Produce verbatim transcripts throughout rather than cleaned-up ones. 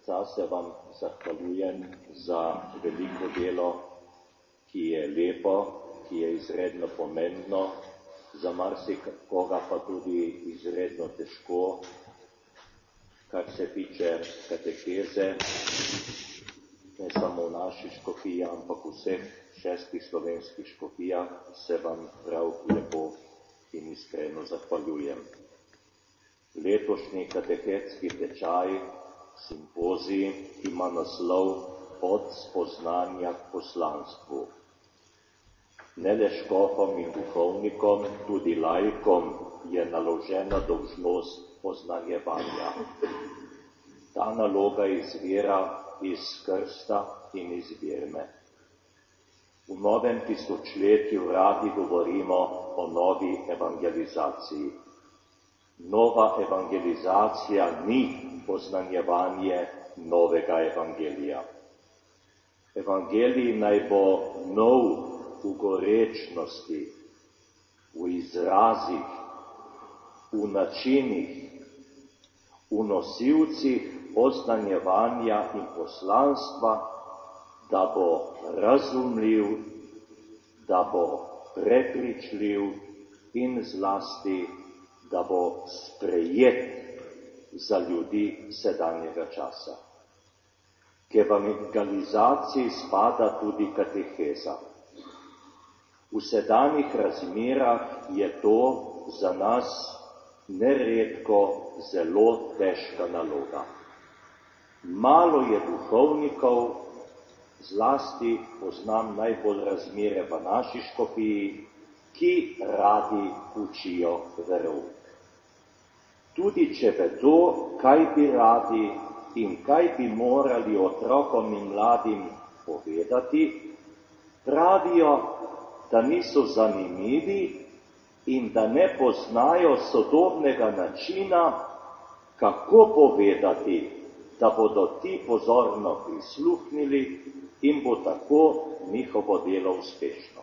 srca se vam zahvaljujem za veliko delo, ki je lepo, ki je izredno pomembno, za marsikoga pa tudi izredno težko, kar se tiče kateheze, ne samo v naši škofiji, ampak v vseh šestih slovenskih škofijah, se vam prav lepo in iskreno zahvaljujem. Letošnji katehetski tečaj, simpozij, ima naslov Od spoznanja k poslanstvu. Ne le škofom in duhovnikom, tudi laikom je naložena dolžnost poznanjevanja. Ta naloga izvira iz krsta in iz birme. V novem tisočletju radi govorimo o novi evangelizaciji. Nova evangelizacija ni poznanjevanje novega evangelija. Evangelij naj bo nov v gorečnosti, v izrazih, v načinih, v nosilcih poznanjevanja in poslanstva, da bo razumljiv, da bo prepričljiv in zlasti, da bo sprejet za ljudi sedanjega časa. K evangelizaciji spada tudi kateheza. V sedanjih razmerah je to za nas neredko zelo težka naloga. Malo je duhovnikov, zlasti poznam najbolj razmere v naši škofiji, ki radi učijo verouk. Tudi če vedo, kaj bi radi in kaj bi morali otrokom in mladim povedati, pravijo, da niso zanimivi in da ne poznajo sodobnega načina, kako povedati, da bodo ti pozorno prisluhnili in bo tako njihovo delo uspešno.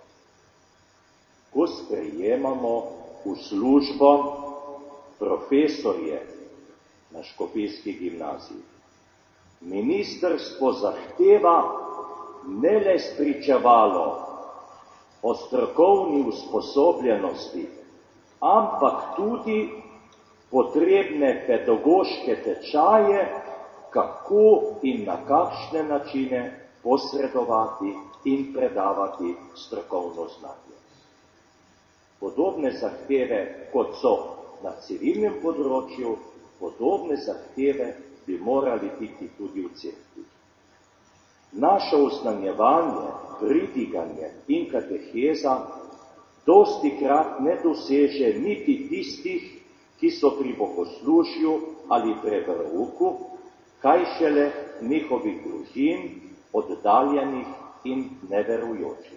Ko sprejemamo v službo profesorje na škofijski gimnaziji, ministrstvo zahteva ne le spričevalo o strokovni usposobljenosti, ampak tudi potrebne pedagoške tečaje, kako in na kakšne načine posredovati in predavati strokovno znanje. Podobne zahteve, kot so na civilnem področju, podobne zahteve bi morali biti tudi v cerkvi. Naše oznanjevanje, pridiganje in kateheza dostikrat ne doseže niti tistih, ki so pri bogoslužju ali pri verouku, kaj šele njihovih družin, oddaljenih in neverujočih.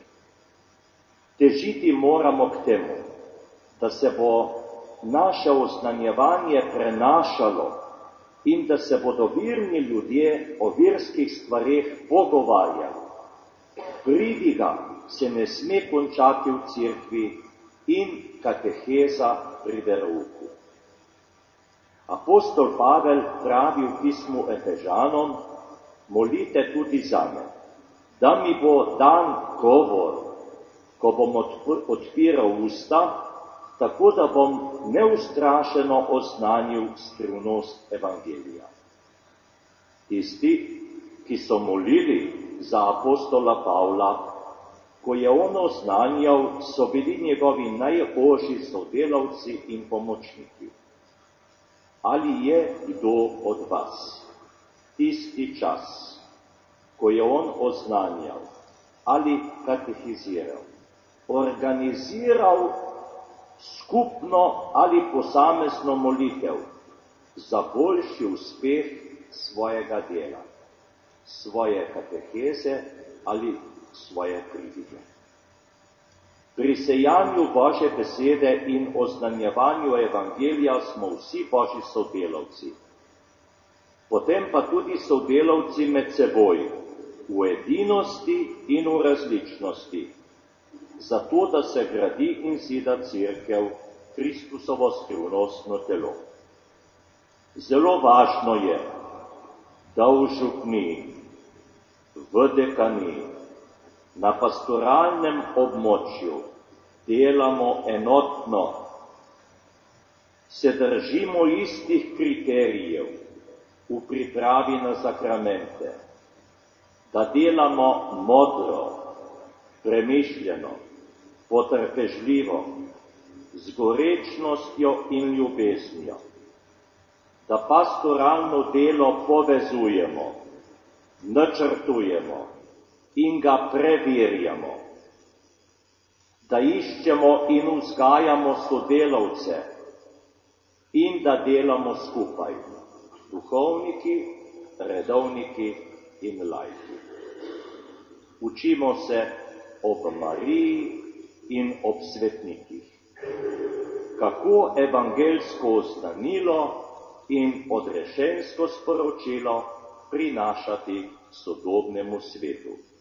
Težiti moramo k temu, da se bo naše oznanjevanje prenašalo in da se bodo virni ljudje o virskih stvareh pogovarjali. Pridiga se ne sme končati v cerkvi in kateheza pri verouku. Apostol Pavel pravi v pismu Efežanom: molite tudi zame, da mi bo dan govor, ko bom odpiral usta, tako da bom neustrašeno oznanil skrivnost evangelija. Tisti, ki so molili za apostola Pavla, ko je on oznanjal, so bili njegovi najožji sodelavci in pomočniki. Ali je kdo od vas tisti čas, ko je on oznanjal ali katehiziral, organiziral skupno ali posamezno molitev za boljši uspeh svojega dela, svoje kateheze ali svoje pridige? Pri sejanju Božje besede in oznanjevanju evangelija smo vsi Božji sodelavci. Potem pa tudi sodelavci med seboj, v edinosti in v različnosti, zato da se gradi in zida cerkev, Kristusovo skrivnostno telo. Zelo važno je, da v župniji, v dekaniji, na pastoralnem območju delamo enotno, se držimo istih kriterijev v pripravi na sakramente, da delamo modro, premišljeno, potrpežljivo, z gorečnostjo in ljubeznijo, da pastoralno delo povezujemo, načrtujemo in ga preverjamo, da iščemo in vzgajamo sodelavce in da delamo skupaj, duhovniki, redovniki in laiki. Učimo se ob Mariji in ob svetnikih, kako evangeljsko oznanilo in odrešensko sporočilo prinašati sodobnemu svetu.